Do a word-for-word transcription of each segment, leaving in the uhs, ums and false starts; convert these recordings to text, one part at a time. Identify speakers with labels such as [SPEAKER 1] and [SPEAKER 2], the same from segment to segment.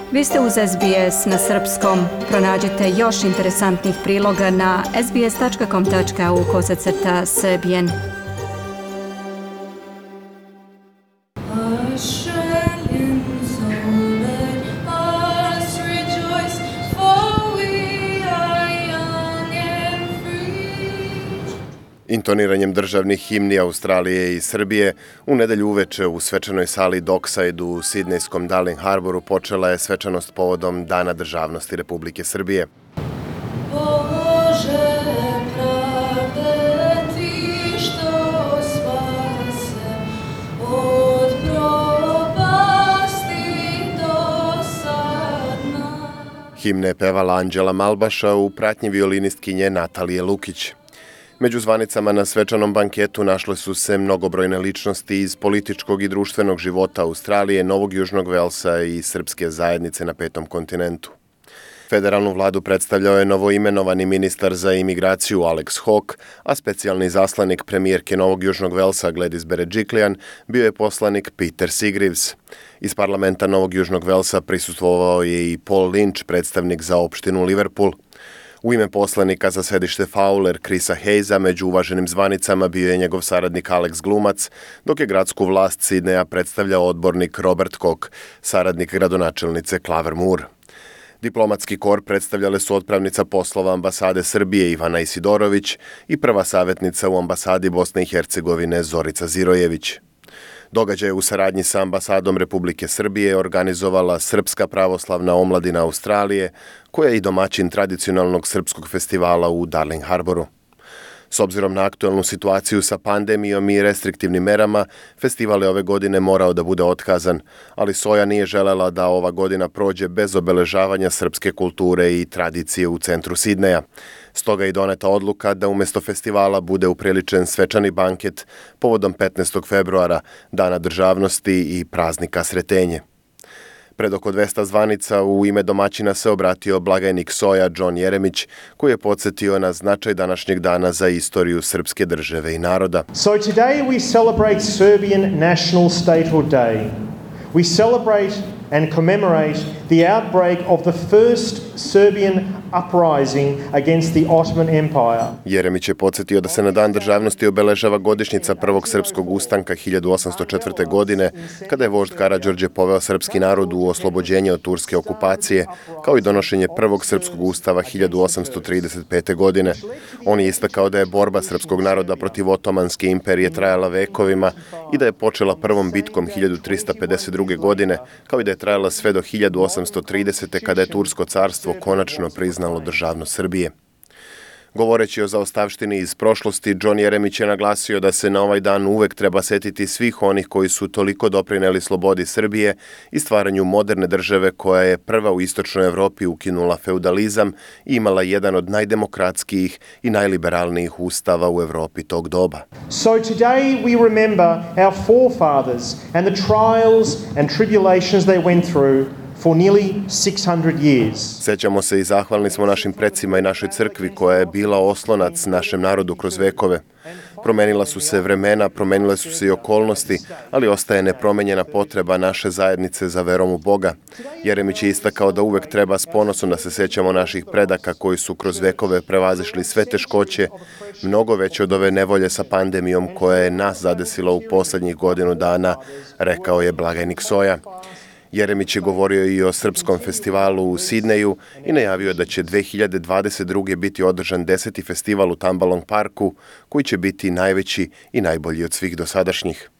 [SPEAKER 1] Vi ste uz S B S na srpskom. Pronađite još interesantnih priloga na sbs tačka com tačka au kosacrta srbijen.
[SPEAKER 2] Intoniranjem državnih himni Australije i Srbije u nedelju uveče u svečanoj sali Dockside u sidnejskom Darling Harboru počela je svečanost povodom Dana državnosti Republike Srbije. Himne je pevala Anđela Malbaša u pratnji violinistkinje Natalije Lukić. Među zvanicama na svečanom banketu našle su se mnogobrojne ličnosti iz političkog i društvenog života Australije, Novog Južnog Velsa i srpske zajednice na petom kontinentu. Federalnu vladu predstavljao je novoimenovani ministar za imigraciju Alex Hawke, a specijalni zaslanik premijerke Novog Južnog Velsa Gladys Berejiklian bio je poslanik Peter Sigrives. Iz parlamenta Novog Južnog Velsa prisustvovao je i Paul Lynch, predstavnik za opštinu Liverpool. U ime poslanika za sedište Fowler Chrisa Hayesa među uvaženim zvanicama bio je njegov saradnik Alex Glumac, dok je gradsku vlast Sidneja predstavljao odbornik Robert Cook, saradnik gradonačelnice Claver Moore. Diplomatski kor predstavljale su otpravnica poslova ambasade Srbije Ivana Isidorović i prva savjetnica u ambasadi Bosne i Hercegovine Zorica Zirojević. Događaj u saradnji sa ambasadom Republike Srbije organizovala Srpska pravoslavna omladina Australije, koja je i domaćin tradicionalnog srpskog festivala u Darling Harboru. S obzirom na aktualnu situaciju sa pandemijom i restriktivnim merama, festival je ove godine morao da bude otkazan, ali Soja nije želela da ova godina prođe bez obeležavanja srpske kulture i tradicije u centru Sidneja. Stoga je doneta odluka da umjesto festivala bude upriličen svečani banket povodom petnaestog februara, Dana državnosti i praznika Sretenje. Pred oko dvesta zvanica u ime domaćina se obratio blagajnik Soja John Jeremić, koji je podsjetio na značaj današnjeg dana za istoriju srpske države i naroda.
[SPEAKER 3] So today we celebrate Serbian National Statehood Day. We celebrate and commemorate the outbreak of the first Serbian uprising against the Ottoman Empire.
[SPEAKER 2] Jeremić je podsjetio da se na Dan državnosti obeležava godišnjica prvog srpskog ustanka hiljadu osamsto četvrte. godine, kada je vožd Karađorđe poveo srpski narod u oslobođenje od turske okupacije, kao i donošenje prvog srpskog ustava hiljadu osamsto trideset pete. godine. On je istakao da je borba srpskog naroda protiv Otomanske imperije trajala vekovima i da je počela prvom bitkom hiljadu trista pedeset druge. godine, kao i da je trajala sve do hiljadu osamsto tridesete. kada je Tursko carstvo konačno priznalo državnost Srbije. Govoreći o zaostavštini iz prošlosti, John Jeremić je naglasio da se na ovaj dan uvek treba setiti svih onih koji su toliko doprineli slobodi Srbije i stvaranju moderne države koja je prva u istočnoj Evropi ukinula feudalizam i imala jedan od najdemokratskijih i najliberalnijih ustava u Evropi tog doba.
[SPEAKER 3] So today we remember our forefathers and the trials and tribulations they went through for nearly six hundred years.
[SPEAKER 2] Sećamo se i zahvalni smo našim precima i našoj crkvi koja je bila oslonac našem narodu kroz vekove. Promenila su se vremena, promenile su se i okolnosti, ali ostaje nepromenjena potreba naše zajednice za verom u Boga. Jeremić je istakao da uvek treba s ponosom da se sećamo naših predaka koji su kroz vekove prevazišli sve teškoće, mnogo veće od ove nevolje sa pandemijom koja je nas zadesila u poslednjih godinu dana, rekao je blagajnik Soja. Jeremić je govorio i o srpskom festivalu u Sidneju i najavio da će dve hiljade dvadeset druge. biti održan deseti festival u Tambalong Parku, koji će biti najveći i najbolji od svih dosadašnjih.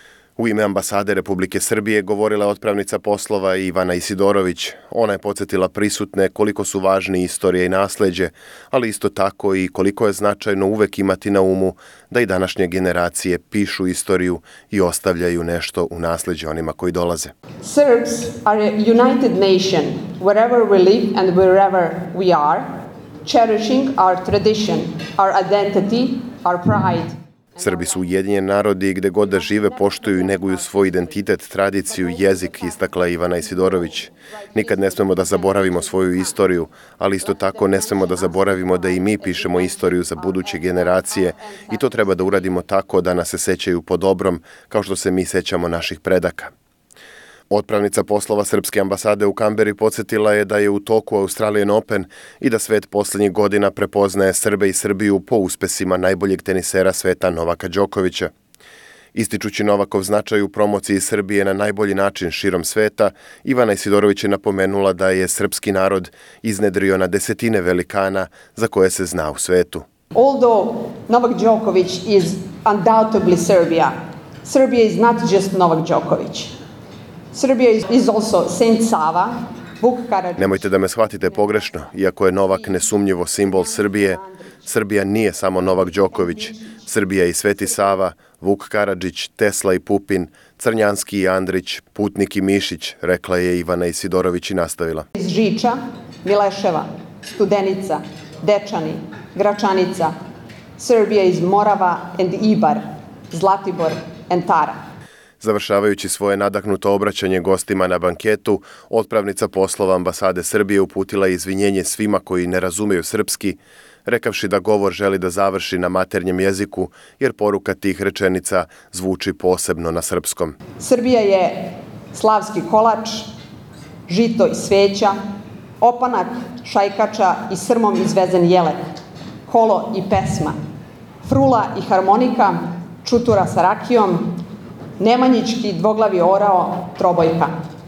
[SPEAKER 2] U ime ambasade Republike Srbije govorila je otpravnica poslova Ivana Isidorović. Ona je podsjetila prisutne koliko su važni istorija i nasleđe, ali isto tako i koliko je značajno uvek imati na umu da i današnje generacije pišu istoriju i ostavljaju nešto u nasleđe onima koji dolaze.
[SPEAKER 4] Serbs are a united nation wherever we live and wherever we are, cherishing our tradition, our identity, our pride.
[SPEAKER 2] Srbi su ujedinjeni narodi i gde god da žive poštuju i neguju svoj identitet, tradiciju, jezik, istakla Ivana Isidorović. Nikad ne smemo da zaboravimo svoju istoriju, ali isto tako ne smemo da zaboravimo da i mi pišemo istoriju za buduće generacije i to treba da uradimo tako da nas se sećaju po dobrom, kao što se mi sećamo naših predaka. Otpravnica poslova Srpske ambasade u Kamberi podsjetila je da je u toku Australian Open i da svet posljednjih godina prepoznaje Srbe i Srbiju po uspesima najboljeg tenisera sveta Novaka Đokovića. Ističući Novakov značaj u promociji Srbije na najbolji način širom sveta, Ivana Isidorović je napomenula da je srpski narod iznedrio na desetine velikana za koje se zna u svetu.
[SPEAKER 4] Although Novak Djokovic is undoubtedly Serbia, Serbia is not just Novak Djokovic. Serbia is also Saint Sava, Vuk Karadžić.
[SPEAKER 2] Nemojte da me shvatite pogrešno, iako je Novak nesumnjivo simbol Srbije, Srbija nije samo Novak Đoković. Srbija i Sveti Sava, Vuk Karadžić, Tesla i Pupin, Crnjanski i Andrić, Putnik i Mišić, rekla je Ivana Isidorović i nastavila.
[SPEAKER 4] Iz Žiča, Mileševa, Studenica, Dečani, Gračanica, Serbia is Morava and Ibar, Zlatibor and Tara.
[SPEAKER 2] Završavajući svoje nadahnuto obraćanje gostima na banketu, otpravnica poslova ambasade Srbije uputila izvinjenje svima koji ne razumiju srpski, rekavši da govor želi da završi na maternjem jeziku, jer poruka tih rečenica zvuči posebno na srpskom.
[SPEAKER 4] Srbija je slavski kolač, žito i sveća, opanak šajkača i srmom izvezen jelek, kolo i pesma, frula i harmonika, čutura sa rakijom, nemanjički dvoglavi orao, trobojka.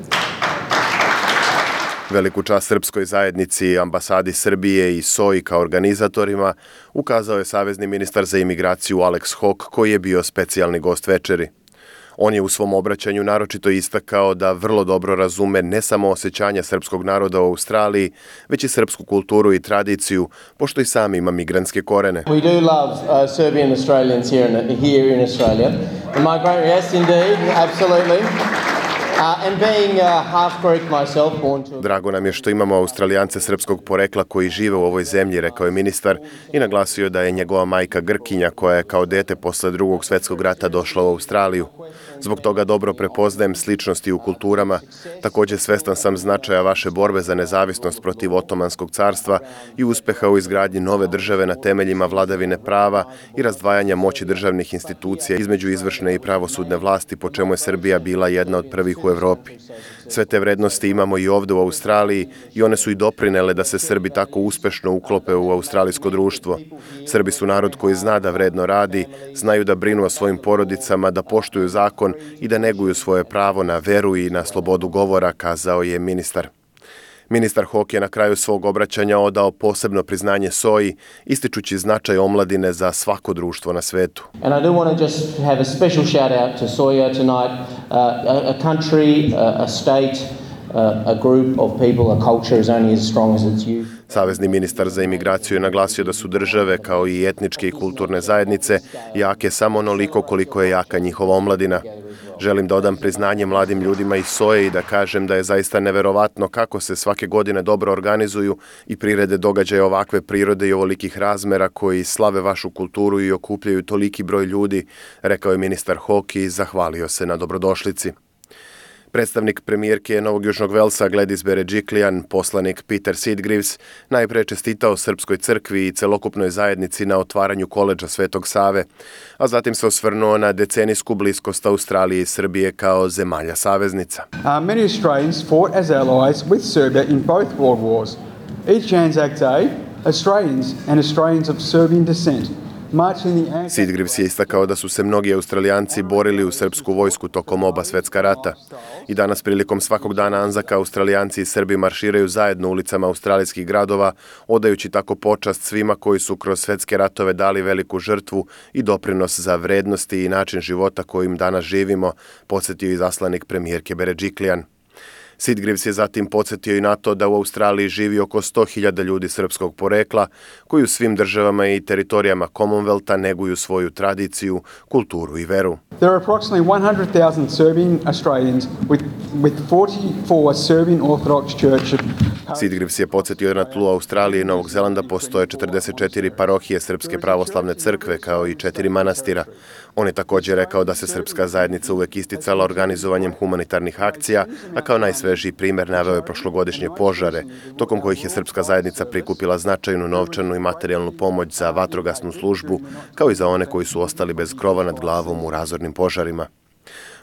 [SPEAKER 2] Veliku čast srpskoj zajednici, ambasadi Srbije i S O I kao organizatorima ukazao je savezni ministar za imigraciju Alex Hawke, koji je bio specijalni gost večeri. On je u svom obraćanju naročito istakao da vrlo dobro razume ne samo osjećanja srpskog naroda u Australiji, već i srpsku kulturu i tradiciju, pošto i sam ima migrantske korene.
[SPEAKER 5] We do love uh, Serbian Australians here in, here in Australia. The migrant, yes, indeed, absolutely. Uh, and being uh, half Greek myself, born to...
[SPEAKER 2] Drago nam je što imamo Australijance srpskog porekla koji žive u ovoj zemlji, rekao je ministar i naglasio da je njegova majka Grkinja koja je kao dete posle drugog svjetskog rata došla u Australiju. Zbog toga dobro prepoznajem sličnosti u kulturama. Također svestan sam značaja vaše borbe za nezavisnost protiv Otomanskog carstva i uspeha u izgradnji nove države na temeljima vladavine prava i razdvajanja moći državnih institucija između izvršne i pravosudne vlasti, po čemu je Srbija bila jedna od prvih u Evropi. Sve te vrednosti imamo i ovdje u Australiji i one su i doprinele da se Srbi tako uspešno uklope u australijsko društvo. Srbi su narod koji zna da vredno radi, znaju da brinu o svojim porodicama, da poštuju zakon i da neguju svoje pravo na veru i na slobodu govora, kazao je ministar. Ministar Hawke je na kraju svog obraćanja odao posebno priznanje S O I, ističući značaj omladine za svako društvo na svetu.
[SPEAKER 5] And I do want to just have a special shout out to S O I A tonight, uh, a, a country, a, a state, uh, a group of people, a culture is only as strong as its youth.
[SPEAKER 2] Savezni ministar za imigraciju je naglasio da su države, kao i etničke i kulturne zajednice, jake samo onoliko koliko je jaka njihova omladina. Želim da odam priznanje mladim ljudima iz S O I A i da kažem da je zaista neverovatno kako se svake godine dobro organizuju i prirede događaje ovakve prirode i ovolikih razmera koji slave vašu kulturu i okupljaju toliki broj ljudi, rekao je ministar Hawke i zahvalio se na dobrodošlici. Predstavnik premijerke Novog Južnog Velsa Gladys Berejiklian, poslanik Peter Sitgreaves, najpre čestitao Srpskoj crkvi i celokupnoj zajednici na otvaranju koledža Svetog Save, a zatim se osvrnuo na decenijsku bliskost Australije i Srbije kao zemalja saveznica.
[SPEAKER 6] Uh, many Australians fought as allies with Serbia in both world wars. Each Anzac Day, Australians and Australians of Serbian descent
[SPEAKER 2] Sitgreaves je istakao da su se mnogi Australijanci borili u srpsku vojsku tokom oba svetska rata. I danas prilikom svakog dana Anzaka Australijanci i Srbi marširaju zajedno ulicama australijskih gradova, odajući tako počast svima koji su kroz svetske ratove dali veliku žrtvu i doprinos za vrednosti i način života kojim danas živimo, podsjetio izaslanik premijerke Berejiklian. Sitgreaves je zatim podsjetio i na to da u Australiji živi oko sto hiljada ljudi srpskog porekla koji u svim državama i teritorijama Commonwealtha neguju svoju tradiciju, kulturu i veru.
[SPEAKER 6] There are approximately one hundred thousand Serbian Australians with, with forty-four Serbian Orthodox churches.
[SPEAKER 2] Sitgreaves je podsjetio na tlu Australije i Novog Zelanda postoje četrdeset četiri parohije Srpske pravoslavne crkve kao i četiri manastira. On je također rekao da se srpska zajednica uvek isticala organizovanjem humanitarnih akcija, a kao najsvežiji primer naveo je prošlogodišnje požare, tokom kojih je srpska zajednica prikupila značajnu novčanu i materijalnu pomoć za vatrogasnu službu, kao i za one koji su ostali bez krova nad glavom u razornim požarima.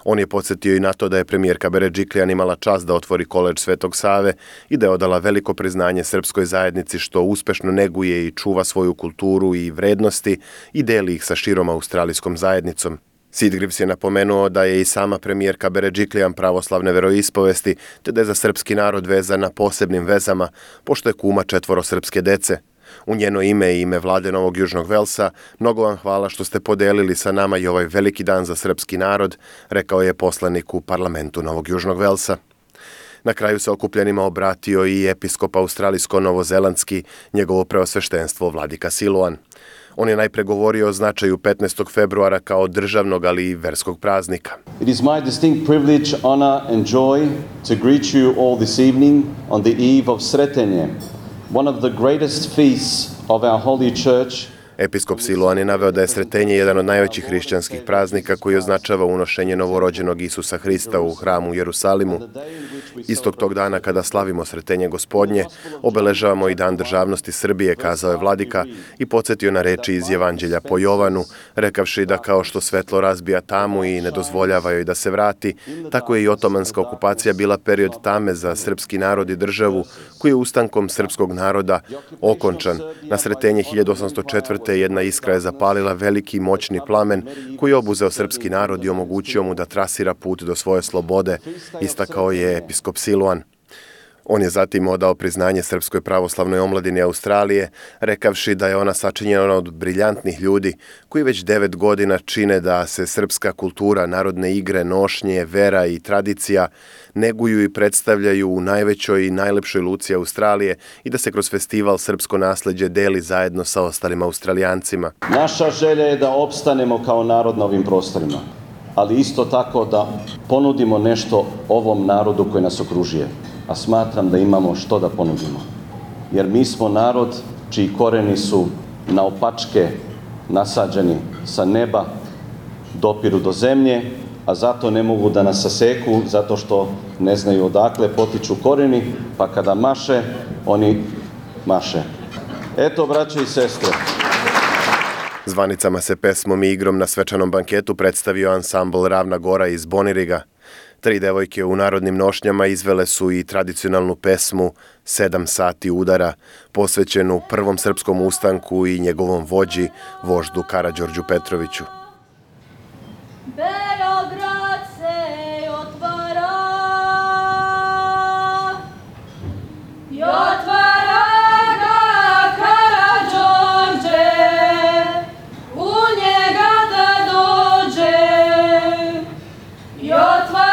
[SPEAKER 2] On je podsjetio i na to da je premijerka Beredžiklijan imala čast da otvori koledž Svetog Save i da je odala veliko priznanje srpskoj zajednici što uspešno neguje i čuva svoju kulturu i vrednosti i deli ih sa širom australijskom zajednicom. Sidgrivs je napomenuo da je i sama premijerka Beredžiklijan pravoslavne veroispovesti, te da je za srpski narod vezana posebnim vezama, pošto je kuma četvoro srpske dece. U njeno ime i ime vlade Novog Južnog Velsa, mnogo vam hvala što ste podelili sa nama i ovaj veliki dan za srpski narod, rekao je poslanik u parlamentu Novog Južnog Velsa. Na kraju se okupljenima obratio i episkop australijsko-novozelandski, njegovo preosveštenstvo Vladika Siluan. On je najpre govorio o značaju petnaestog februara kao državnog, ali i verskog praznika.
[SPEAKER 7] It is my distinct privilege, honor and joy to greet you all this evening on the eve of Sretenje, one of the greatest feasts of our holy church.
[SPEAKER 2] Episkop Siluan je naveo da je Sretenje jedan od najvećih hrišćanskih praznika koji označava unošenje novorođenog Isusa Hrista u hramu u Jerusalimu. Istog tog dana kada slavimo Sretenje Gospodnje, obeležavamo i Dan državnosti Srbije, kazao je vladika i podsjetio na reči iz Evanđelja po Jovanu, rekavši da kao što svetlo razbija tamu i ne dozvoljava joj da se vrati, tako je i otomanska okupacija bila period tame za srpski narod i državu, koji je ustankom srpskog naroda okončan. Na Sretenje hiljadu osamsto četvrte jedna iskra je zapalila veliki moćni plamen koji je obuzeo srpski narod i omogućio mu da trasira put do svoje slobode, istakao je episkop Siluan. On je zatim odao priznanje Srpskoj pravoslavnoj omladini Australije, rekavši da je ona sačinjena od briljantnih ljudi koji već devet godina čine da se srpska kultura, narodne igre, nošnje, vera i tradicija neguju i predstavljaju u najvećoj i najlepšoj luci Australije i da se kroz festival srpsko nasleđe deli zajedno sa ostalim Australijancima.
[SPEAKER 7] Naša želja je da opstanemo kao narod na ovim prostorima, ali isto tako da ponudimo nešto ovom narodu koji nas okružuje. A smatram da imamo što da ponudimo. Jer mi smo narod čiji koreni su naopačke nasađeni sa neba, dopiru do zemlje, a zato ne mogu da nas saseku, zato što ne znaju odakle potiču koreni, pa kada maše, oni maše. Eto, braćo i sestre.
[SPEAKER 2] Zvanicama se pesmom i igrom na svečanom banketu predstavio ansambl Ravna Gora iz Boniriga. Tri devojke u narodnim nošnjama izvele su i tradicionalnu pesmu Sedam sati udara, posvećenu prvom srpskom ustanku i njegovom vođi, voždu Karađorđu Petroviću.
[SPEAKER 8] Beograd se otvara i otvara ga Karađorđe, u njega da dođe i otvara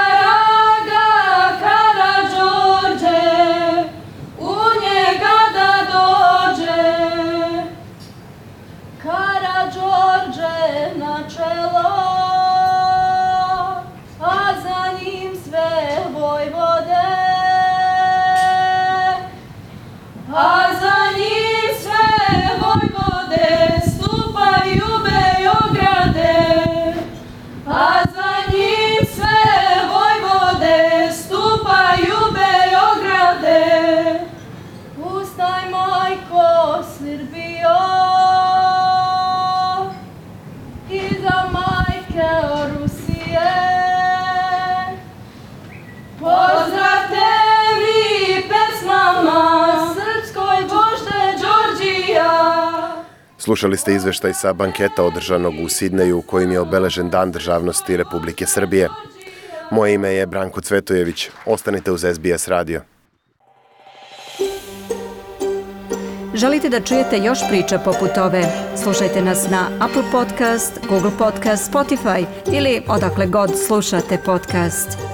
[SPEAKER 2] Slušali ste izveštaj sa banketa održanog u Sidneju kojim je obeležen Dan državnosti Republike Srbije. Moje ime je Branko Cvetojević. Ostanite uz S B S radio.
[SPEAKER 1] Želite da čujete još priča poput ove? Slušajte nas na Apple Podcast, Google Podcast, Spotify ili odakle god slušate podcast.